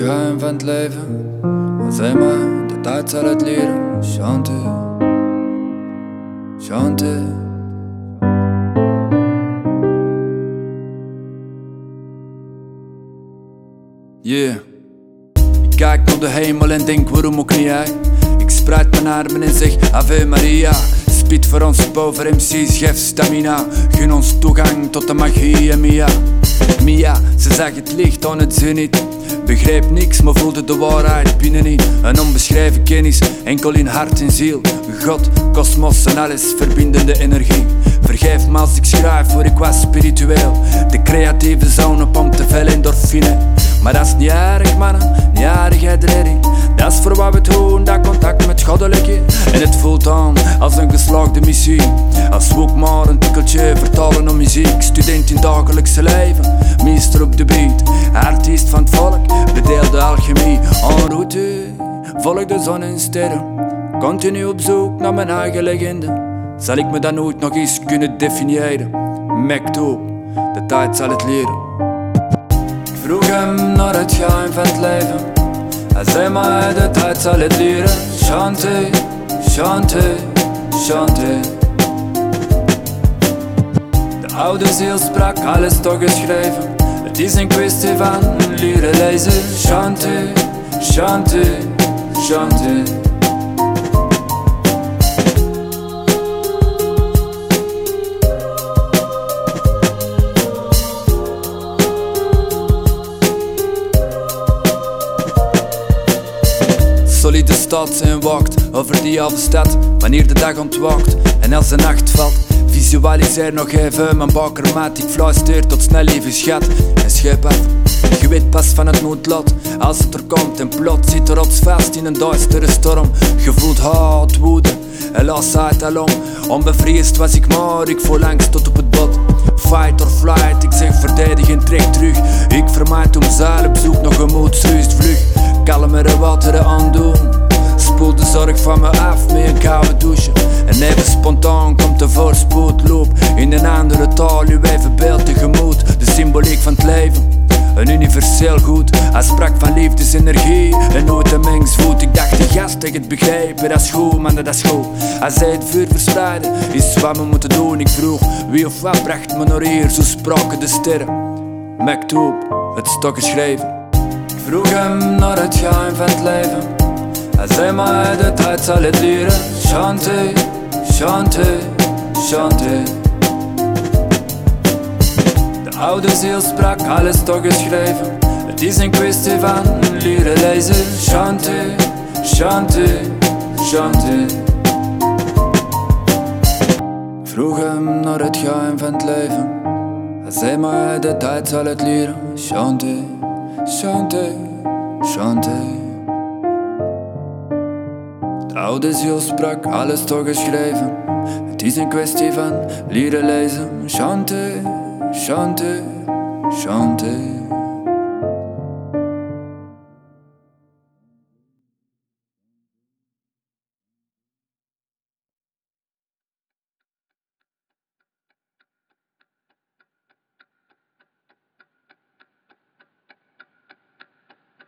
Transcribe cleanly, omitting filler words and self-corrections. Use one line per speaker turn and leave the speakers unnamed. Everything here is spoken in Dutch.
geheim van het leven. Zeg maar, de tijd zal het leren. Chante, chante. Yeah. Ik kijk naar de hemel en denk waarom ook niet hij. Ik spreid mijn armen en zeg Ave Maria. Spit voor ons boven MC's, geef stamina. Gun ons toegang tot de magie en Mia, ze zag het licht aan het zenit. Begreep niks, maar voelde de waarheid binnenin. Een onbeschreven kennis, enkel in hart en ziel. God, kosmos en alles, verbindende energie. Vergeef me als ik schrijf, voor ik was spiritueel. De creatieve zone pompt te veel endorfine. Maar dat is niet erg, mannen, niet erg, redding. Dat is voor wat we doen, dat contact met goddelijke. En het voelt aan als een geslaagde missie. Als we ook maar een tikkeltje vertalen om muziek. Student in dagelijkse leven, meester op de beat. Artiest van het volk, bedeelde alchemie. En route, volg de zon en sterren. Continu op zoek naar mijn eigen legende. Zal ik me dan nooit nog eens kunnen definiëren? Mektoub, de tijd zal het leren. Ik vroeg hem naar het geheim van het leven. Hij zei mij, de tijd zal het leren. Chante, chante, chante. De oude ziel sprak, alles toch geschreven. Het is een kwestie van leren lezen. Chante, chante, chante. Solide stad en wacht over die halve stad. Wanneer de dag ontwaakt en als de nacht valt. Visualiseer nog even mijn bakermaat. Ik fluister tot snel even schat. En scheep af, je weet pas van het noodlot. Als het er komt en plot zit er rotsvast in een duistere storm. Je voelt haat, woede en lasheid alom. Onbevreesd was ik maar, ik voel angst tot op het bot. Fight or flight, ik zeg verdedig en trek terug. Ik vermijd om zeil op zoek nog een moedsrust vlug. Kalmere wateren aandoen. Spoel de zorg van me af met een koude douche. En even spontaan komt de voorspoed. Loop in een andere taal, uw even beeld tegemoet. De symboliek van het leven, een universeel goed. Hij sprak van liefdesenergie en nooit een mengsvoet. Ik dacht de gast tegen het begrepen, dat is goed man, dat is goed. Hij zei het vuur verspreiden is wat we moeten doen. Ik vroeg wie of wat bracht me naar hier, zo spraken de sterren. Mektoub, het stok geschreven. Ik vroeg hem naar het geheim van het leven. Hij zei mij, de tijd zal het leren. Chante, chante, chante. De oude ziel sprak, alles toch geschreven. Het is een kwestie van leren lezen. Chante, chante, chante. Ik vroeg hem naar het geheim van het leven. Hij zei mij, de tijd zal het leren. Chante, chante, chante. De oude ziel sprak, alles toch geschreven. Het is een kwestie van leren lezen. Chante, chante, chante.